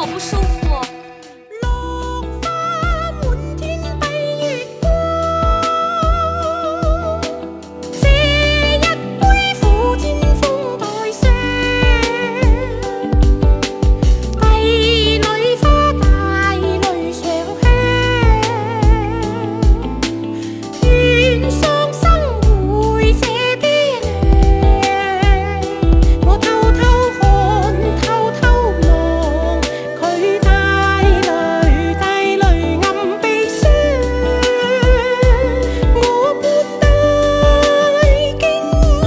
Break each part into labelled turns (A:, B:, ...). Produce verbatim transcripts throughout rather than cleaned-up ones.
A: 好不舒服。
B: 落花滿天蔽月光，這一杯苦天風台上，帝女花帶淚上香，願喪生會這爹娘，我偷偷看，偷偷望，佢帶淚帶淚暗悲傷，我沒帶驚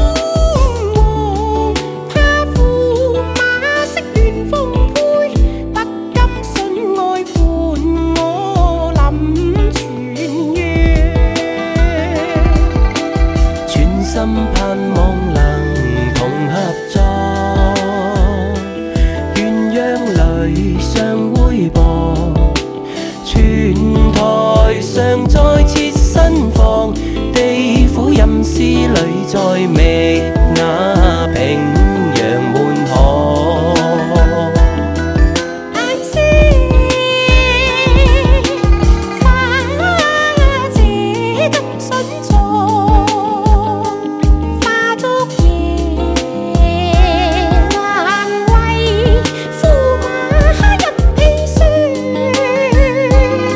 B: 惶，怕駙馬色亂豐沛，不甘信愛伴我臨泉陽，
C: 專心盼望能同合作，鴛鴦淚相會薄，泉台上再設新房，地府陰司裏再覓那平陽門河。
B: 眼色花姐咁筍錯，花燭夜還為駙馬一砒霜，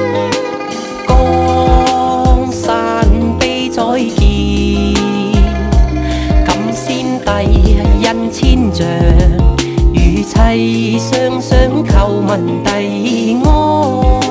C: 江山悲再見，感先帝印千丈，與妻雙雙叩問帝安。